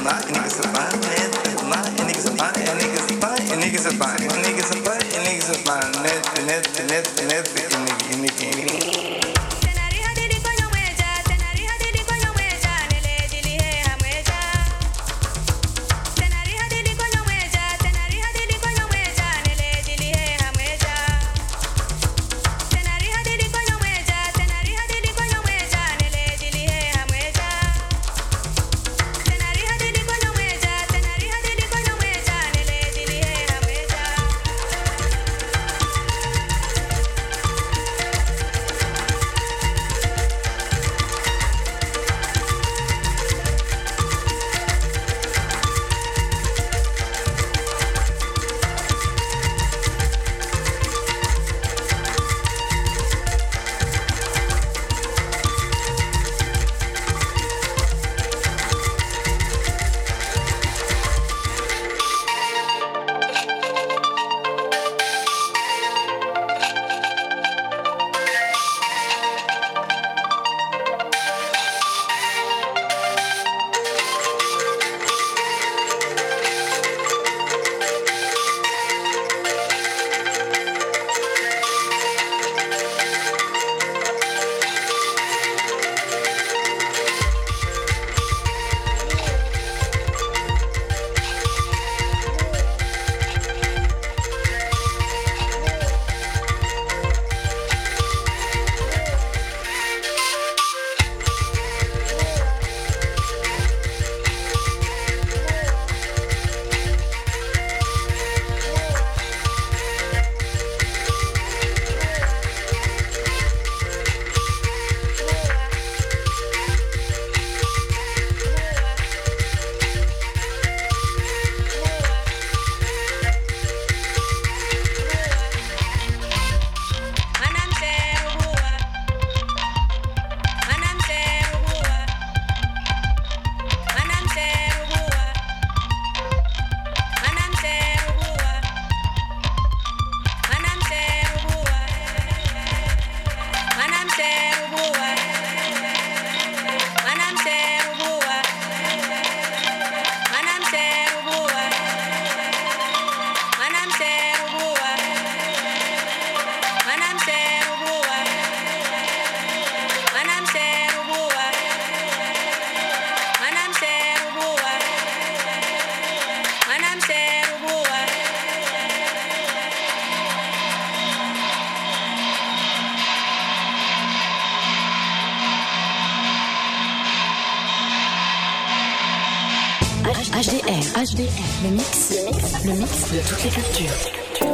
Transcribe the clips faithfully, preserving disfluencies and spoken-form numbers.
H D R, H D R, le mix, le mix, le mix de toutes les cultures.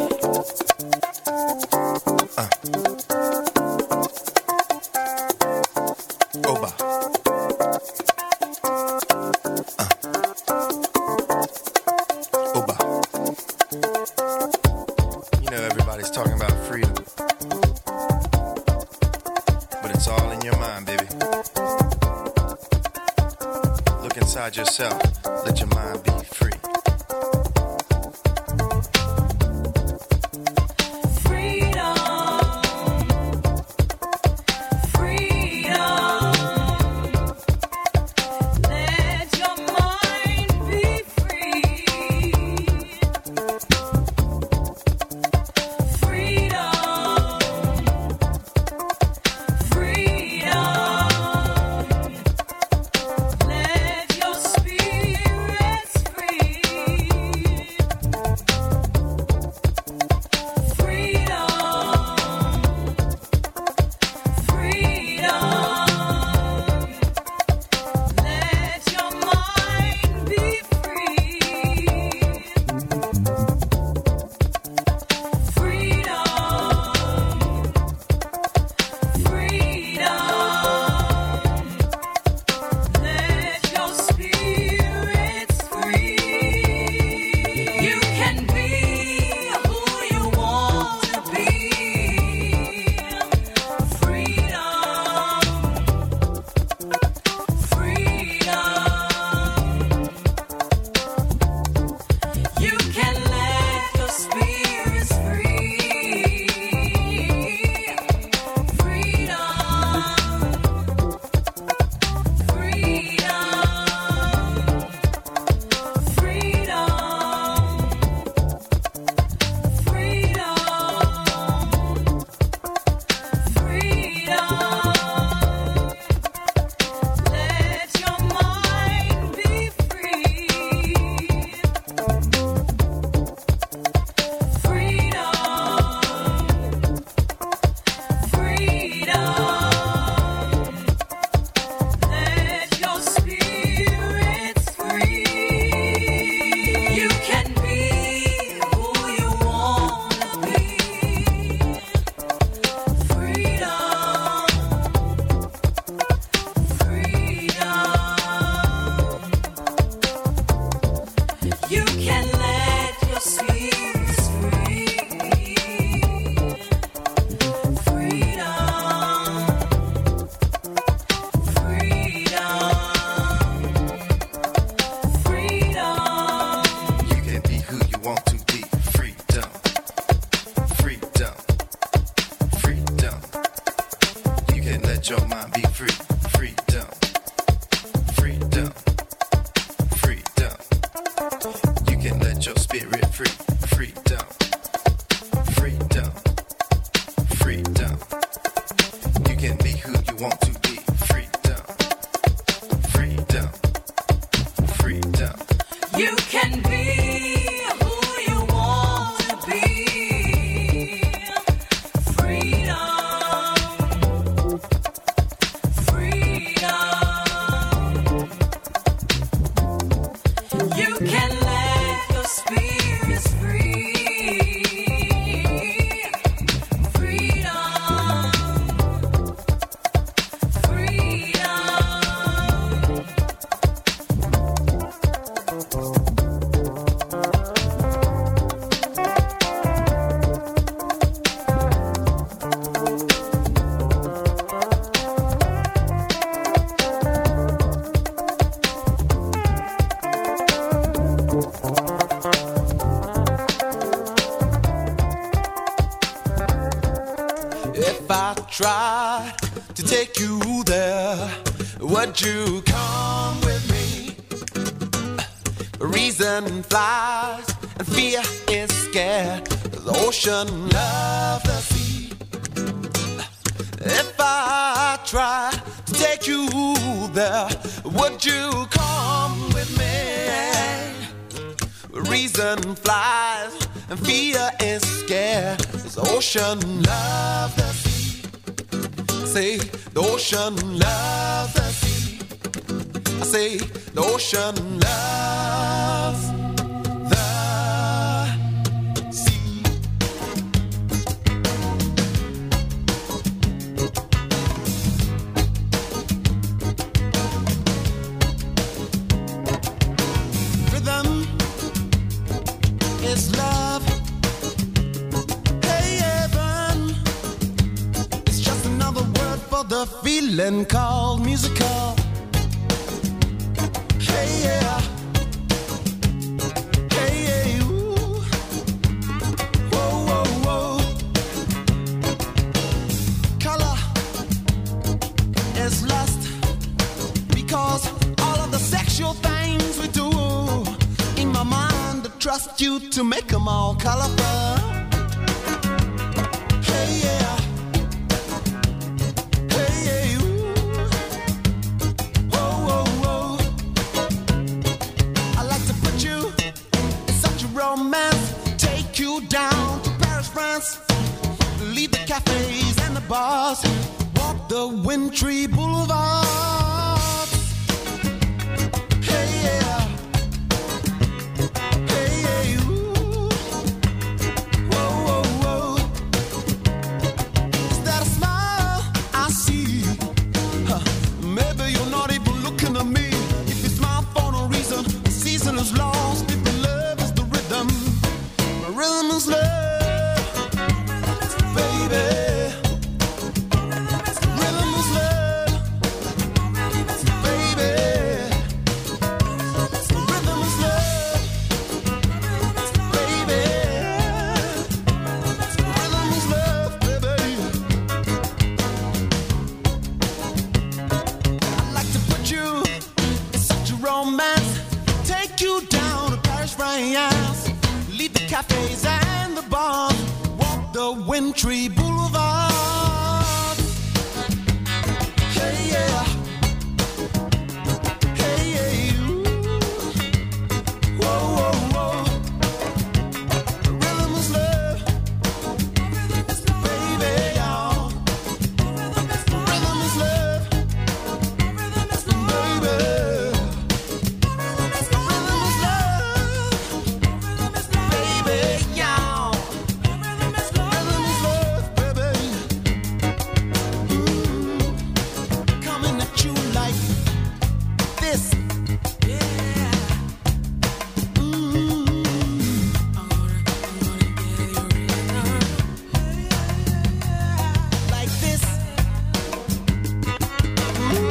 Ah. Oba. Ah. Oba. You know everybody's talking about freedom, but it's all in your mind, baby. Look inside yourself. Let your mind be free. Let your spirit free. would you come with me? Reason flies and fear is scared. The ocean loves the sea. If I try to take you there, would you come with me? Reason flies and fear is scared. The ocean loves the sea. Say the ocean loves the sea. I say the ocean loves the sea. Rhythm is love. Hey, heaven. It's just another word for the feeling called musical. Hey, yeah. Hey, yeah, ooh. Whoa, whoa, whoa. Color is lust because all of the sexual things we do in my mind, I trust you to make them all colorful. Hey, yeah. Hey, yeah, ooh. Whoa, whoa, whoa. I like to put you in such a romance, take you down to Paris, France, leave the cafes and the bars, walk the wintry boulevards. Hey, yeah. Hey, yeah, ooh. Whoa, whoa, whoa. Is that a smile I see? Huh. Maybe you're not even looking at me. If you smile for no reason, the season is lost. If the love is the rhythm, the rhythm is love, baby. Rhythm is love, baby. Rhythm is love, baby. Rhythm is love, baby. I'd like to put you in such a romance, take you down to Paris, France, leave the cafes and the bars, walk the wintry boulevards. Hey, yeah. Hey, yeah, ooh. Whoa, whoa, whoa. Rhythm is love, baby, y'all. Rhythm is love, baby. Rhythm is love, baby, y'all. Rhythm is love, baby. Ooh. Coming at you like this. Yeah. Ooh. Like this. Ooh.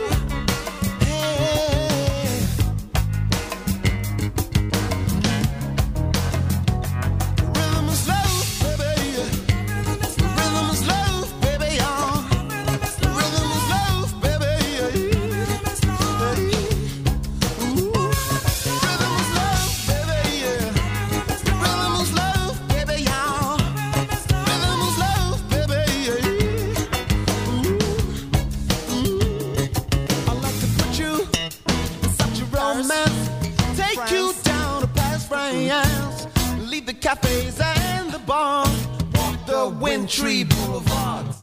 Hey. Rhythm is love, baby. Rhythm is love, baby, y'all. Rhythm is love, baby. Ooh. Rhythm is love, baby. Rhythm is love, baby, y'all. Rhythm is love, baby. Ooh. Ooh. I like to put you in such a romance, take you down to Paris, France, leave the cafes and the bars, walk the wintry boulevards.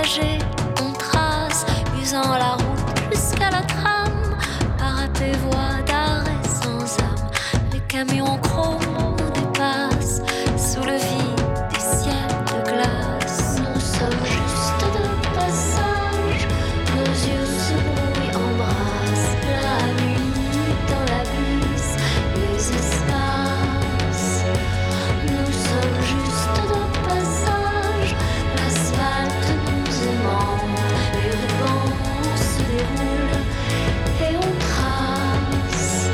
trajet, on trace, usant la route jusqu'à la trame. Parapet, voie d'arrêt sans âme, les camions chrome nous dépassent sous le vide du ciel de glace. Nous sommes juste de passage, nos yeux se brouillent, embrassent la nuit dans la bise, les espaces. Nous sommes juste de passage, l'asphalte nous aimante, les rubans se déroulent et on trace.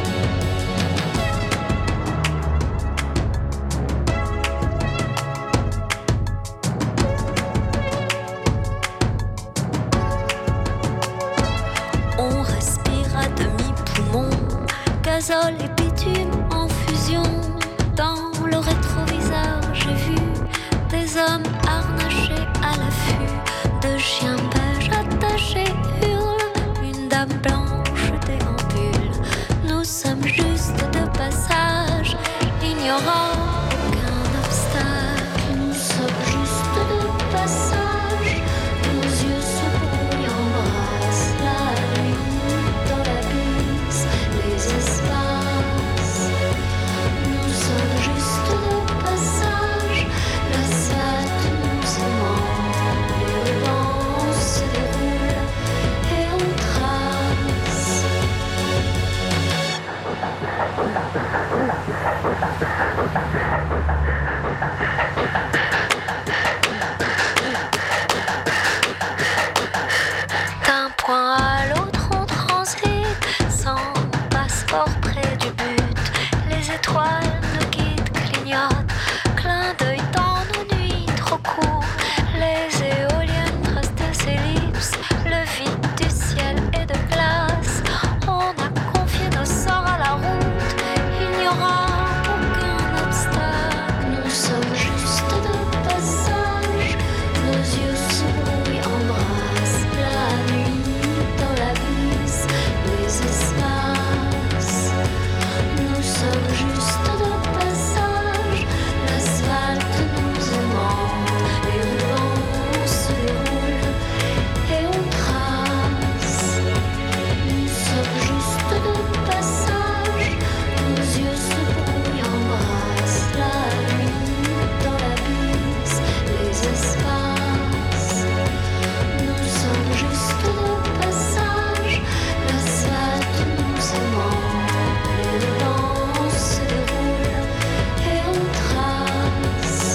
On respire à demi-poumon, gazole et bitume en fusion. Dans le rétroviseur, j'ai vu des hommes harnachés à l'affût, de chiens beige attachés hurlent, une dame blanche déambule. Nous sommes juste de passage, ignorant aucun obstacle. Nous sommes juste de passage, nos yeux se brouillent, embrassent la nuit dans la bise, les espaces. Nous sommes juste de passage, l'asphalte nous aimante, les rubans se déroulent et on trace. D'un point à l'autre on transite, sans passeport près du but. Les étoiles nous guident, clignotent, clin d'œil dans nos nuits trop courts. Les éoliennes tracent des ellipses, le vide du ciel est de glace. On a confié nos sorts à la route, ignorant aucun obstacle. Nous sommes juste de passage, nos yeux se brouillent, embrassent la nuit dans la bise, les espaces. Nous sommes juste de passage, l'asphalte nous aimante, les rubans se déroulent et on trace. Nous sommes juste de passage, nos yeux se brouillent, embrassent la nuit dans la bise, les espaces. Nous sommes juste de passage, l'asphalte nous aimante, les rubans se déroulent et on trace.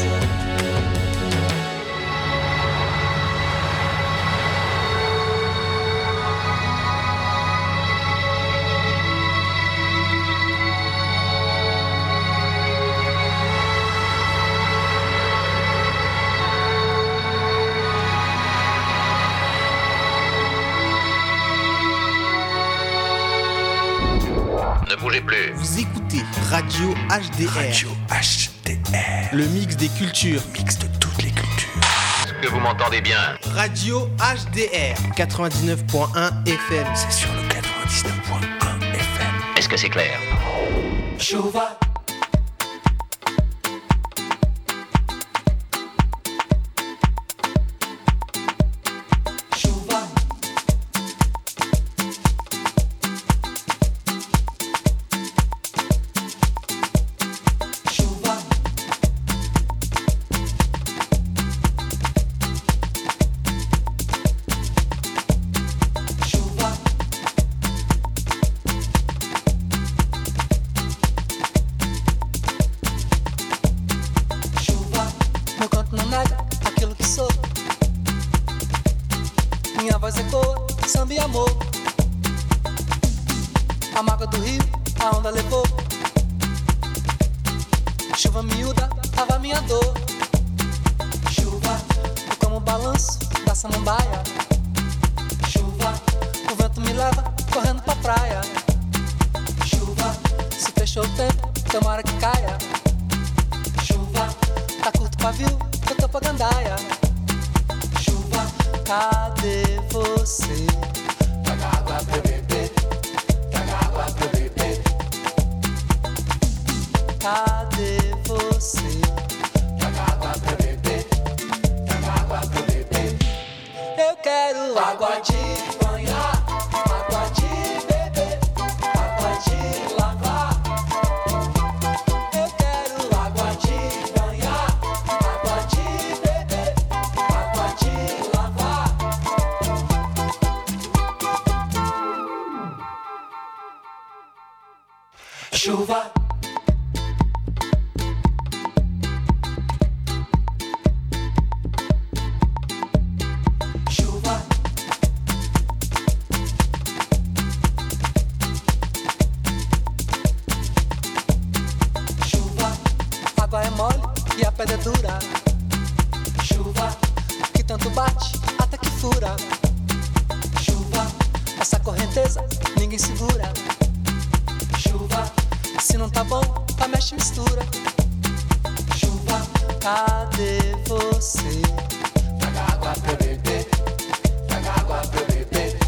Ne bougez plus. Vous écoutez Radio H D R. Radio H D R. Le mix des cultures. Mix de toutes les cultures. Est-ce que vous m'entendez bien? Radio H D R quatre-vingt-dix-neuf point un F M. C'est sur le quatre-vingt-dix-neuf point un F M. Est-ce que c'est clair? Chuva. Chuva. Chuva. Chuva. Chuva. Não canto não nada, aquilo que sou. Minha voz ecoa, samba e amor. A mágoa do rio, a onda levou. Chuva miúda, lava minha dor. Chuva. Eu como balanço da samambaia. Chuva. O vento me leva correndo pra praia. Chuva. Se fechou o tempo, tomara que caia. Chuva. Tá curto o pavio, eu tô pra gandaia. Chuva. Cadê você? Traga água pra eu beber. Traga água pra eu beber. Cadê você? Traga água pra eu beber. Traga água pra eu beber. Chuva. Chuva. Chuva. Água é mole e a pedra é dura. Chuva. Que tanto bate até que fura. Chuva. Essa correnteza ninguém segura. Chuva. Se não tá bom, vai mexe e mistura. Chuva. Cadê você? Traga água pra eu beber. Traga água pra eu beber.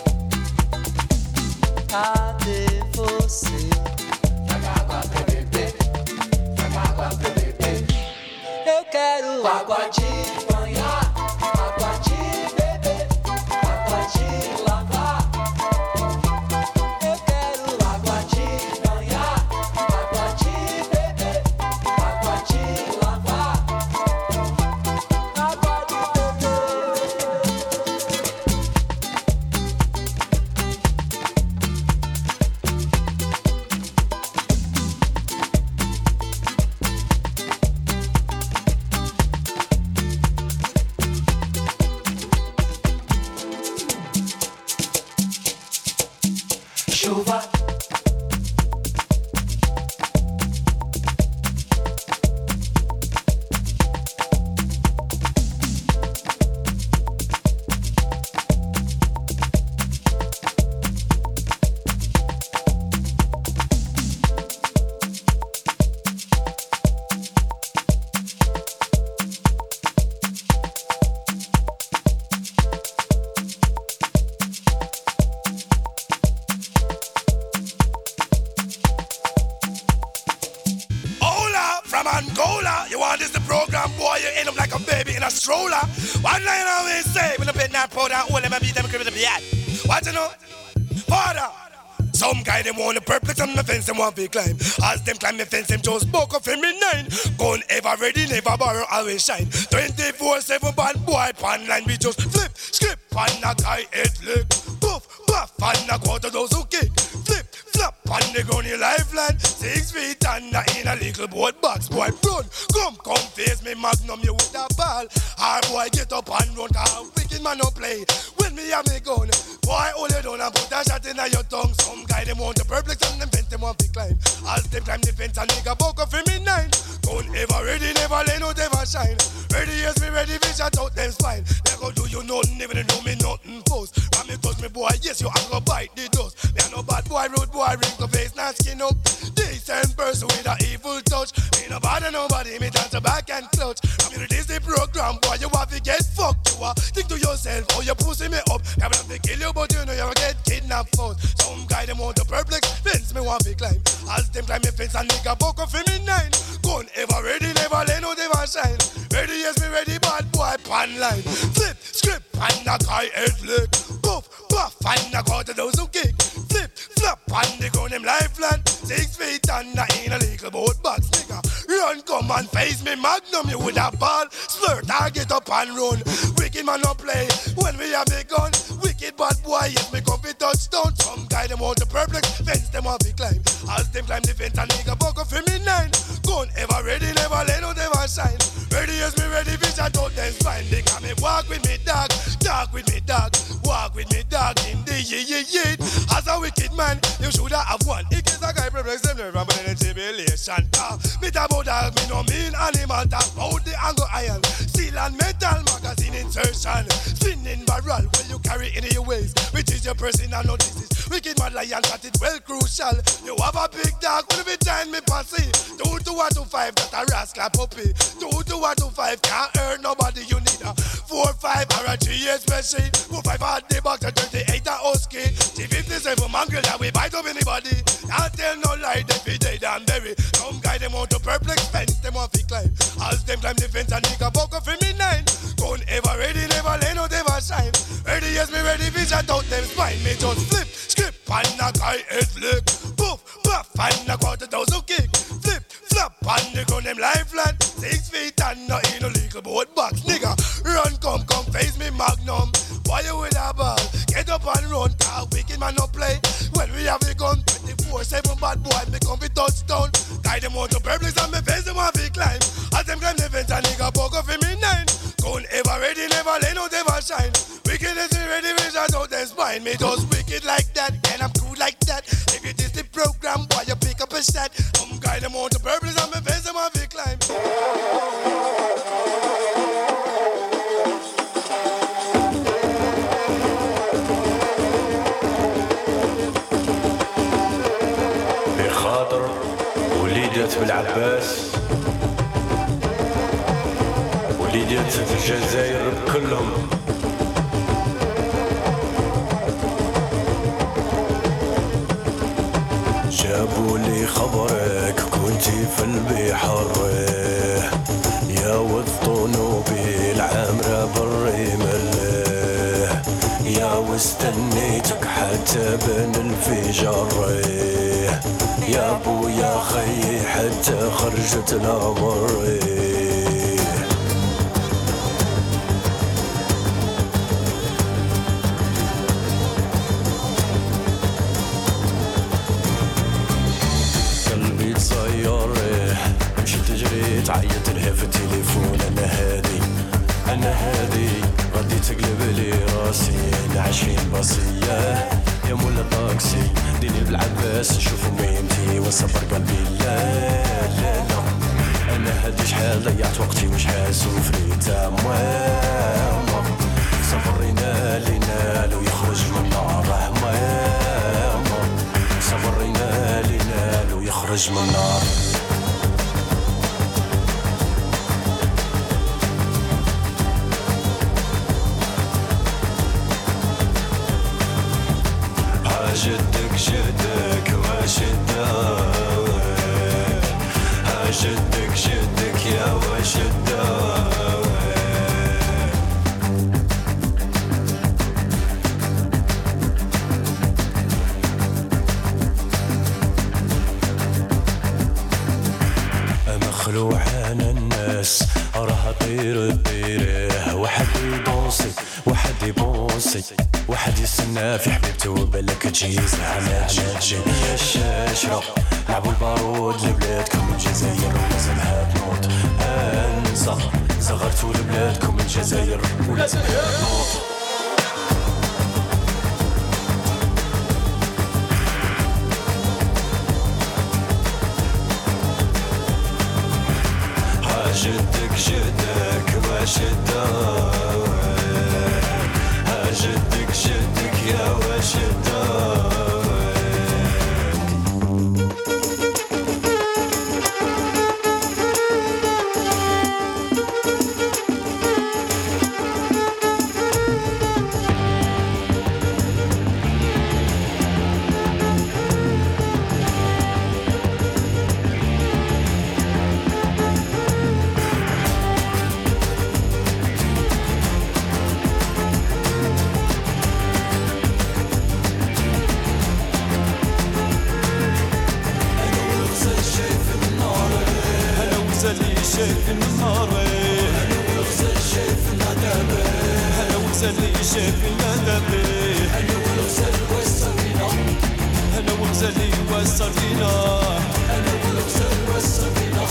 Cadê você? Traga água pra eu beber. Traga água pra eu beber. Eu quero água de banhar, água de beber, água de lavar. Eu quero água de banhar, água de beber, água de lavar. Água de chuva. Angola, you want this the program, boy, you end up like a baby in a stroller. One line I always say, when I bed that powder, all them I beat them crib with the yard. What you know? Father. Some guy them want to perplex on the fence, them want to climb. As them climb the fence, them just buck up in me nine. Gun ever ready, never borrow, always shine. twenty-four seven bad boy, pan line, we just flip, skip, pan a guy head lick. Puff, puff, pan a quarter dozen kick. Flip, flop, on the ground, your lifeline. Six feet under in a little boat box, boy, run. Come, come face me, magnum, you with a ball. Hard boy, get up and run, ah, wicked man no play. When me have me gun, boy, hold it down and put a shot in your tongue. Some guy them want to perplex on them fence, them want to climb. As them climb the fence, a nigga buck up in me nine. Gun ever ready, never lay no ever shine. Ready, yes, me ready, fish out out them spine. They go do you nothing, even do me nothing post. When me touch me boy, yes, you have to bite the dust. Me a no bad boy, rude boy, wrinkle face, not skin up. Decent person with a evil touch. Me no bother nobody, me turn to back and clutch. I'm in this program, boy, you have to get fucked. You are think to yourself, oh, you pussy me up. I will have to kill you, but you know you get kidnapped first. Some guy them want to perplex, fence me want to climb. As them climb me fence, a nigga buck up for me nine. Gun ever ready, never lay no never shine. Ready, yes, me ready, bad boy, pan line. Flip, script, and a guy head lick. Puff, puff, and a quarter dozen kick. Flip, flop, and the gun them lifeline. Six feet under in a little boat box, nigga. Run, come and face me, magnum, you with a ball. Slurt, I get up and run. Wicked man no play. When we have the gun, wicked bad boy, yes, me come for touchdown. Some guy them want to perplex, fence them want to climb. As them climb the fence, a nigga buck up for me nine. Gun ever ready, never lay no never shine. Ready, yes, me ready, bitch, I thought them spine. They come me walk with me dog, talk with me dog, walk with me dog in the ye ye ye. As a wicked man, you should have one. It is a guy perplex them, never but in a tribulation. Ah, me talk about dog, me no mean animal. Talk about the angle iron, steel and metal magazine insertion. Spinning barrel, well you carry in your waist, which is your personal notice. Wicked man lion, that it well crucial. You have a big dog, will be giant me passy. Two to one to five, that a rascal puppy. Two to one to five, can't hurt nobody. You need a four five or a three especially. Four five at the box, a thirty-eight a husky. T fifty-seven mongrel that we bite up anybody. Can't tell no lie, they be dead and bury. Some guy them want to perplex fence, them want to climb. As them climb the fence, a nigga buck up for me nine. Gun ever ready, never lay no never shine. Ready, yes, me ready, fish out out them spine. Me just flip, skip, and a guy head flick. Puff, puff, and a quarter dozen kick. Flip, flop, and the gun them lifeline. Six feet and not in a little boat box, nigga. Run, come, come, face me magnum. Why you with a ball? Get up and run, car wicked man no play. play. Well, we have a gun twenty-four seven, bad boy, me come fi touchdown. Guide them out to Berbliss and me face them off fi climb. As them climb the fence a nigga poke off in me nine. Gun ever ready, never lay no ever shine. Wicked is ready, we shut out their spine. Me just wicked like that, and I'm cool like that. If it is the program, boy, you pick up a shot. Come guide them out to Berbliss and me face them off fi climb. بخاطر وليدات بالعباس وليدات الجزائر كلهم جابوا لي خبرك كنتي في البحر يا وسطونو بالعمرة بري ملاه يا واستنيتك حتى بين الفجر يا ابو يا خي حتى خرجت الامر قلبي تصير مشيت تجري تعيط لها في التليفون انا هادي انا هادي غادي تقلب لي راسي عشرين باصيه يا مولا طاكسي ديني بالعباس نشوفو ميمتي وصبر قلبي لا لا لا انا هادي شحال ضيعت وقتي وشحال سوفريت ماما صبرينا لينا لو يخرج من النار ماما صبرينا لينا لو يخرج من النار جدك جدك وشدك جدك جدك يا وشدك مخلوع عن الناس راها طير طيره واحد يدونسي واحد يبونسي واحد يستنى في حبيبته وبالك تجي زعما تجي يا الشاشرة لعبوا البارود لبلادكم الجزائر ولازمها تنوض انسى صغرتوا لبلادكم الجزائر ولازمها تنوض جدك جدك وشدك جدك جدك يا وشدك شايف النهار انا وغزل شايف الندب انا وغزل شايف الندب انا وغزل وصل بينا انا وغزل وصل بينا انا وغزل وصل بينا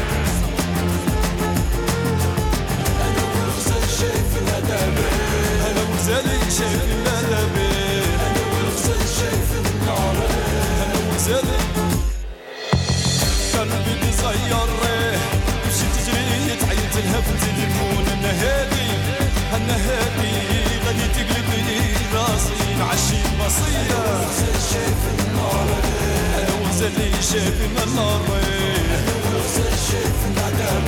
انا وغزل شايف الندب انا وغزل شايف الندب انا وغزل شايف النهار انا وغزل قلبي تصير تجري تعيط لها في التليفون انا هادي انا هادي غادي تقلب لي راسي نعشي البصيه انا وغزل شايف النار انا وغزل شايف النار انا وغزل شايف العذاب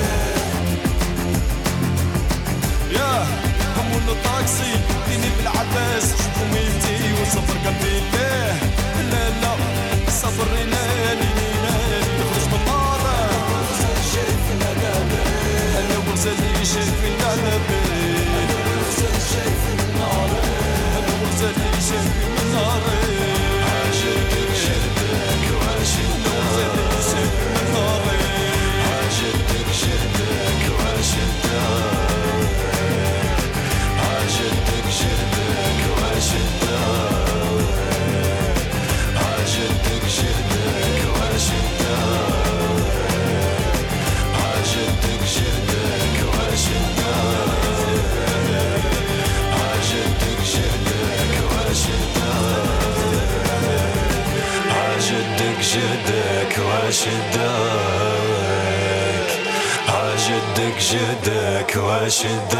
يا همون الطاكسي ديني بالعباس شوفوا ميتي وصبر قلبي ليه لا لا صبرينا لينا نخرج من النار أنا وغزل شايف الندب أنا وغزل شايف النار أنا وغزل شايف النار عاشقك شدك وعاشقك شايف النار عاشقك شدك وعاشقك عاشقك شدك وعاشقك جدك واش داك عجدك جدك واش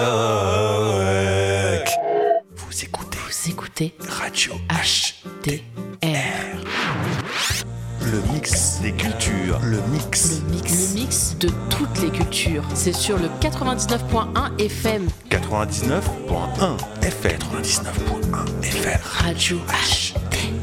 داك. Vous écoutez, Vous écoutez Radio H D R. Le mix des cultures, le mix. Le mix. Le mix de toutes les cultures. C'est sur le quatre-vingt-dix-neuf point un F M. quatre-vingt-dix-neuf point un F M. quatre-vingt-dix-neuf point un F M. Radio H D R.